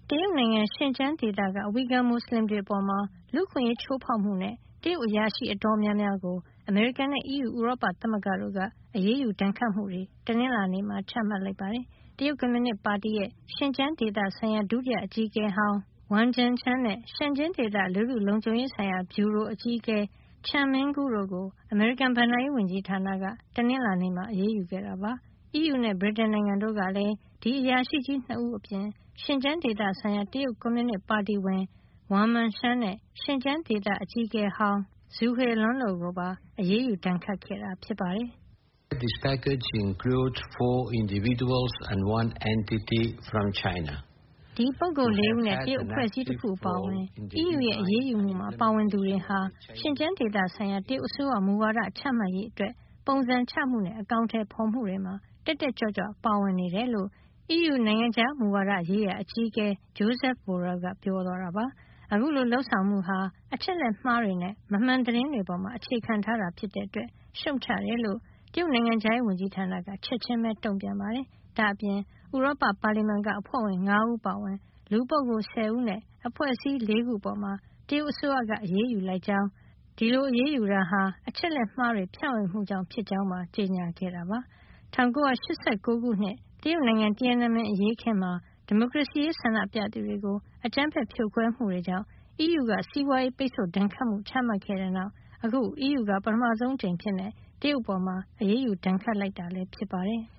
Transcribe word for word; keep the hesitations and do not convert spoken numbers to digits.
တရုတ်နိုင်ငံရှင်ကျန်းဒေသကဝီဂါမွတ်စလင်တွေအပေါ်လူ့အခွင့်ရေးချိုးဖောက်မှုနဲ့တရုတ်အရာရှိအတော်များများကိုအမေရိကန်နဲ့ အီးယူ ဥရောပသမဂ္ဂတို့ကအရေးယူဒဏ်ခတ်မှုတွေတနင်္လာနေ့မှာချမှတ်လိုက်ပါတယ်။ တရုတ်ကွန်မြူနစ်ပါတီရဲ့ရှင်ကျန်းဒေသဆိုင်ရာဒုတိယအကြီးအကဲဟောင်း Wang Junzheng နဲ့ ရှင်ကျန်းဒေသလူထုလုံခြုံရေးဆိုင်ရာဗျူရိုအကြီးအကဲ Chen Minggu တို့ကိုအမေရိကန်ဘဏ္ဍာရေးဝန်ကြီးဌာနကတနင်္လာနေ့မှာအရေးယူခဲ့တာပါ။ အီးယူနဲ့ ဗြိတိန်နိုင်ငံတို့ကလည်းဒီအရာရှိကြီး ၂ ဦးအပြင်ရှင်ကျန်းဒေသဆိုင်ရာတရုတ်ကွန်မြူနစ်ပါတီဝင် Wang Mingshan နဲ့ ရှင်ကျန်းဒေသအကြီးအကဲဟောင်း Zhu Hailun တို့ကိုပါအရေးယူဒဏ်ခတ်ခဲ့တာဖြစ်ပါတယ်။ This package includes four individuals and one entity from China. ဒီပုဂ္ဂိုလ်လေးဦးနဲ့တရုတ်အဖွဲ့အစည်းတခုအပါအဝင်အီးယူရဲ့အရေးယူမှုမှာပါဝင်သူတွေဟာရှင်ကျန်းဒေသဆိုင်ရာတရုတ်အစိုးရမူဝါဒချမှတ်ရေးအတွက်ပုံစံချမှုနဲ့အကောင်ထည်ဖော်မှုတွေမှာတက်တက်ကြွကြွပါဝင်နေတယ်လို့ အီးယူနိုင်ငံခြားမူဝါဒရေးရာအကြီးအကဲ Josep Borrell ကပြောသွားတာပါ။ အခုလိုလုပ်ဆောင်မှုဟာအချက်အလက်မှားတွေနဲ့မမှန်သတင်းတွေပေါ်အခြေခံထားတာဖြစ်တဲ့အတွက်ရှုတ်ချတယ်လို့တရုတ်နိုင်ငံခြားရေးဝန်ကြီးဌာနကချက်ချင်းပဲတုံ့ပြန်ပါတယ်။ ဒါ့အပြင်ဥရောပပါလီမန်ကအဖွဲ့ဝင်၅ဦးပါဝင်လူပုဂ္ဂိုလ်၁၀ဦးနဲ့အဖွဲ့အစည်း၄ခုအပေါ်တရုတ်အစိုးရကအရေးယူလိုက်ကြောင်းဒီလိုအရေးယူတာဟာအချက်လက်မှားတွေဖြန့်ဝေမှုကြောင့်ဖြစ်ကြောင်းပါကြေညာခဲ့တာပါ။ ၁၉၈၉ ခုနှစ်တရုတ်နိုင်ငံ Tiananmen အရေးအခင်းမှာဒီမိုကရေစီရေးဆန္ဒပြသူတွေကိုအကြမ်းဖက်ဖြိုခွဲမှုတွေကြောင့်အီးယူကစီးပွားရေးပိတ်ဆို့ဒဏ်ခတ်မှုချမှတ်ခဲ့တဲ့နောက်အခုအီးယူကပထမဆုံးအကြိမ်အဖြစ်တရုတ်အပေါ်အရေးယူဒဏ်ခတ်လိုက်တာဖြစ်ပါတယ်။